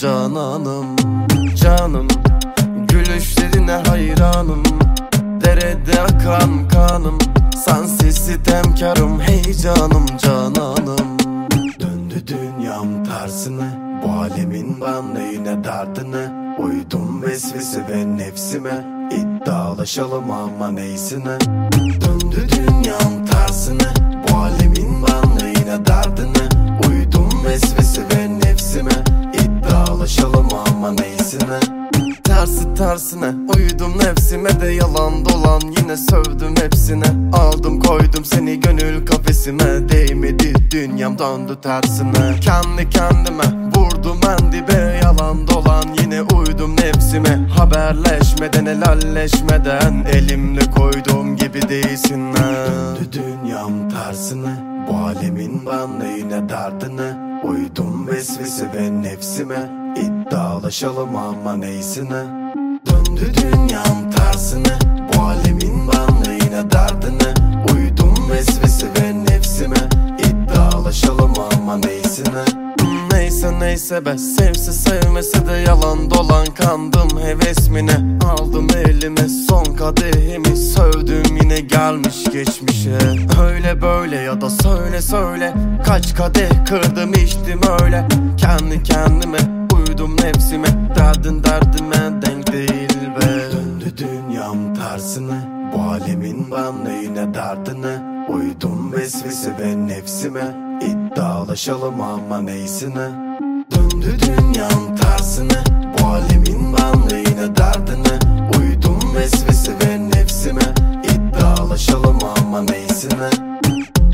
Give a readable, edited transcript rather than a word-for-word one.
Cananım, canım, gülüşlerine hayranım. Derede akan kanım, sensiz sitemkarım. Hey canım, cananım. Döndü dünyam tersine, bu alemin ben neyine derdine. Uydum vesvese ve nefsime, iddialaşalım ama neysine. Döndü dünyam tersine, bu alemin ben neyine derdine. Uydum vesvese ve nefsime, iddialaşalım ama neysine. Tersi tersine uydum nefsime de, yalan dolan yine sövdüm hepsine. Aldım koydum seni gönül kafesime, değmedi dünyam döndü tersine. Kendi kendime vurdum en dibe, yalan dolan yine uydum nefsime. Haberleşmeden helalleşmeden, elimle koyduğum gibi değilsin ha. Döndü dünyam tersine, bu alemin ben neyine derdine. Uydum vesvese ve nefsime, iddialaşalım ama neysine. Döndü dünyam tersine, bu alemin ben neyine derdine. Uydum vesvese ve nefsime, iddialaşalım ama neysine. Neyse neyse be, sevse sevmese de yalan dolan, kandım hevesmine. Aldım elime son kadehimi, sövdüm yine gelmiş geçmişe. Öyle böyle ya da söyle söyle, kaç kadeh kırdım içtim öyle. Kendi kendime uydum nefsime, derdin derdime denk değil be. Döndü dünyam tersine, bu alemin ben neyine derdine. Uydum vesvese ve nefsime, iddialaşalım ama neysine. Döndü dünyam tersine, bu alemin ben neyine derdine. Uydum vesvese ve nefsime, iddialaşalım ama neysine.